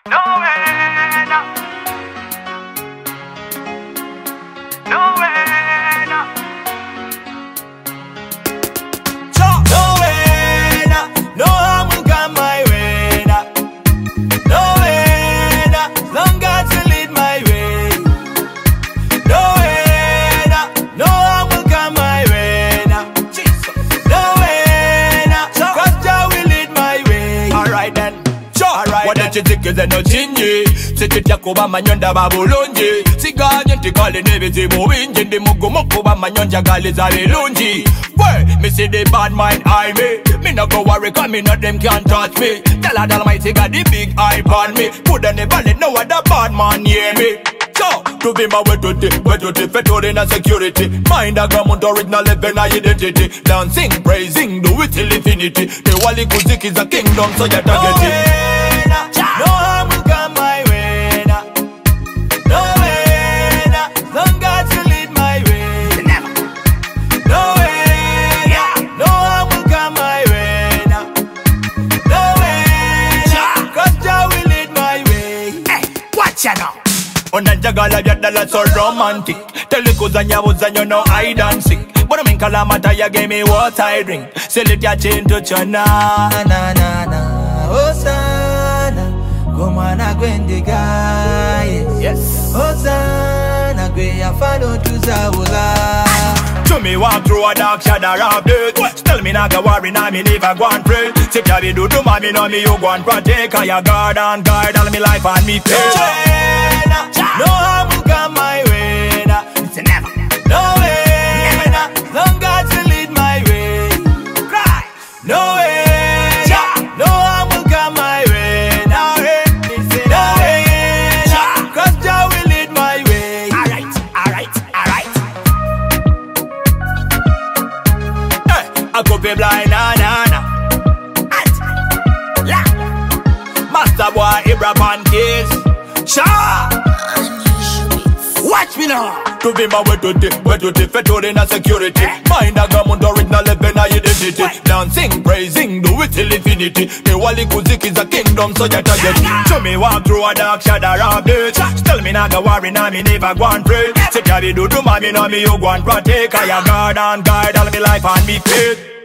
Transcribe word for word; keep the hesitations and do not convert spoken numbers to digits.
No way, no. No way, no. No way, no. No harm will come my way, no. No way, no. Long God to lead my way. No way, no. No harm will come my way, no. No way, no. Cause Jah will lead my way. Alright then. Wadachizike no chinji Sikitya kuba manyonda babulungi Siganye ntikale nebizibu winji Ndi mugumu kuba manyonja gali za bilungi Where, me see the bad mind eye me Me no go worry cause me know them can't touch me Tell her the Almighty got the big eye on me Coulda never let no other bad man hear me So, to be my way to the, way to the federal in a security Mind a government original living identity Dancing, praising, do it till infinity The Wali Kuzik is a kingdom so you don't get it no harm will come my way, nah. No way, nah. Long God to lead my way. Never. No way, nah. No harm will come my way, nah. No way, nah. Cause Jah will lead my way. Hey, watch ya now. Unanjagala vyadala so romantic. Telikuzanya wuzanyo no I dancing. But I'm in Kalamata ya gave me what I drink. Sell it ya chain to China. Na na na, Hosanna. Gomana gwende guys. Yes. Hosanna gwe afano tuzawula. To me walk through a dark shadow of death. Still me not go worry, now me live a go and pray. Say carry do to mommy, know me you go and protect. Cause you guard and guide all me life and me faith. No harm will come my way, nah. It's a never. No way, never. Nah. Long God to lead my way. Cry. No way, nah. No harm will come my way, nah. No way, nah. Cause Jah will lead my way. Alright, alright, alright. Hey, I could be blind, nah, nah, nah. And la. Master boy, Ibra Pancase. Sha. Watch me now. To be my way to the, way to the federal in a security Mind a government original living identity Dancing, praising, do it till infinity The Wali Kuzik is a kingdom so you target To me walk through a dark shadow of death Still me not go worry, now me never go and pray Say carry do to mommy, know me you go and protect Cause you guard and guide all me life and me faith